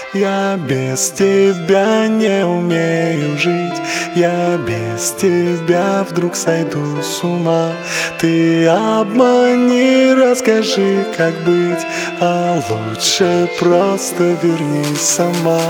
Я без тебя не умею жить. Я без тебя вдруг сойду с ума. Ты обмани, расскажи, как быть, а лучше просто вернись сама.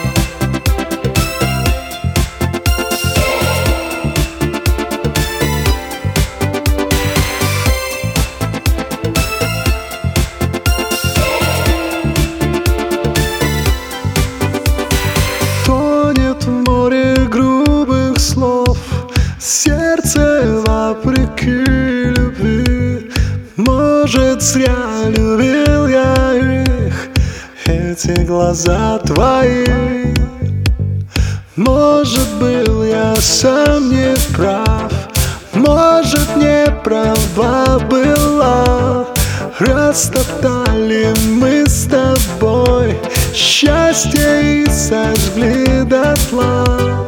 Тонет в море грубых слов сердце вопреки любви. Может, зря любил я их, эти глаза твои. Может, был я сам не прав, может, не права была. Растоптали мы с тобой счастье и сожгли дотла.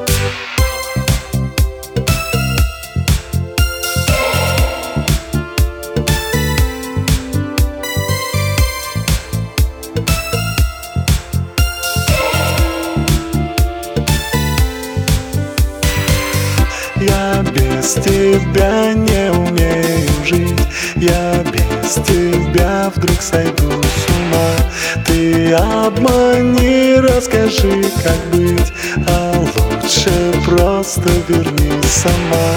Я без тебя не умею жить. Я без тебя вдруг сойду с ума. Ты обмани, расскажи, как быть, а лучше просто вернись сама.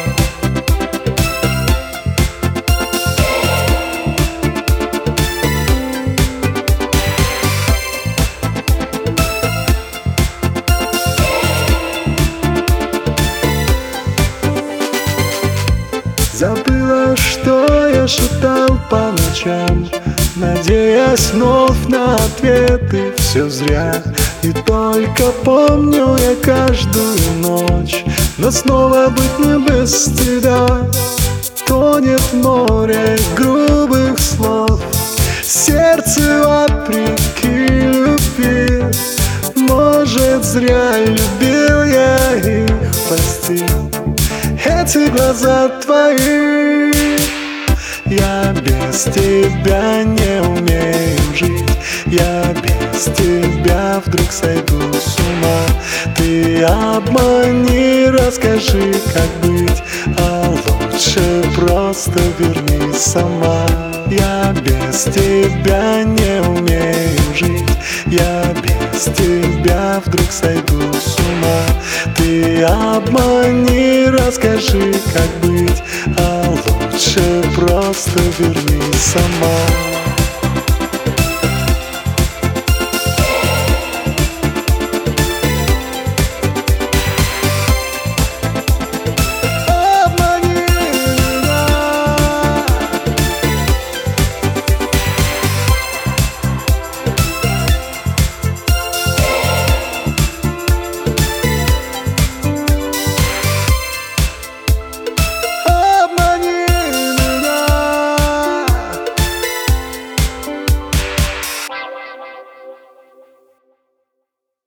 Забыла, что я шептал по ночам, надеясь вновь на ответы. Все зря, и только помню я каждую ночь, но снова быть мне без тебя. Тонет в море грубых слов сердце вопреки любви. Может, зря любил я их, прости, эти глаза твои. Я без тебя не умею жить. Я без тебя вдруг сойду с ума. Ты обмани, расскажи, как быть, а лучше просто вернись сама. Я без тебя не умею жить. Я без тебя вдруг сойду с ума. Ты обмани, расскажи, как быть, а лучше просто вернись сама.